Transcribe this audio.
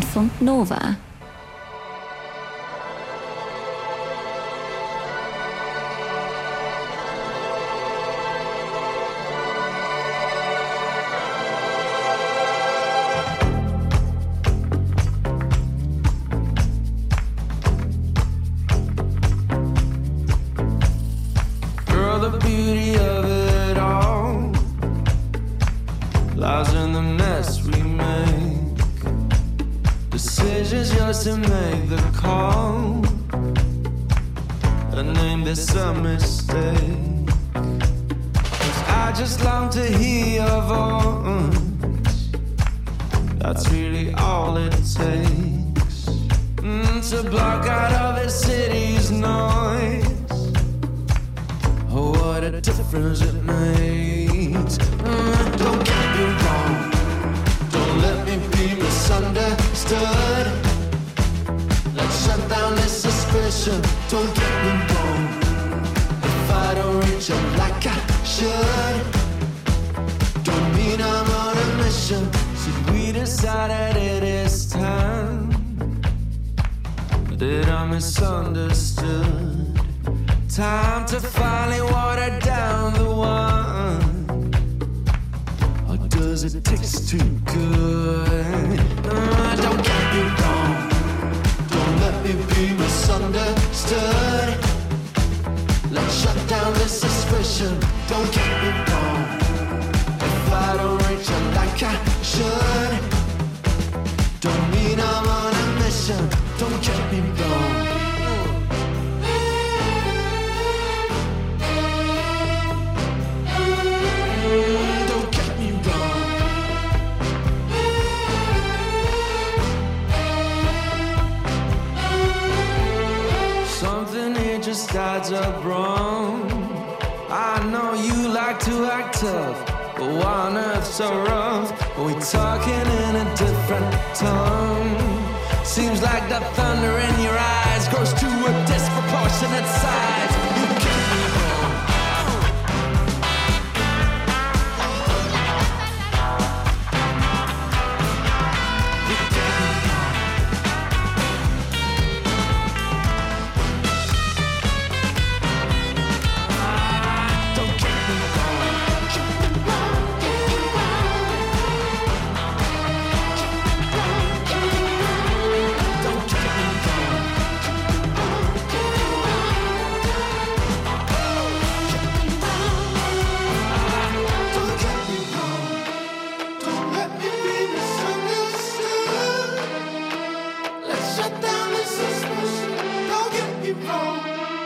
Deutschlandfunk Nova. To make the call and name this a mistake, 'cause I just long to hear your voice. That's really all it takes to block out all the city's noise. Oh, what a difference it makes. Don't get me wrong, don't let me be misunderstood. Shut down this suspicion, don't get me wrong. If I don't reach you like I should, don't mean I'm on a mission. So we decided it is time that I misunderstood. Time to finally water down the wine. Or does it taste too good? Don't get me wrong, let me be misunderstood. Let's shut down this suspicion, don't get me wrong. If I don't reach you like I should, don't mean I'm on a mission. Don't get me wrong. Don't get me wrong. Something here just adds up wrong. I know you like to act tough, but why on earth so rough? Are we talking in a different tongue? Seems like the thunder in your eyes grows to a disproportionate size. You get me wrong. You get me wrong. Don't get me wrong. Don't get me wrong. Don't get me wrong. Don't let me be misunderstood. Let's shut down this suspicion. Don't get me wrong.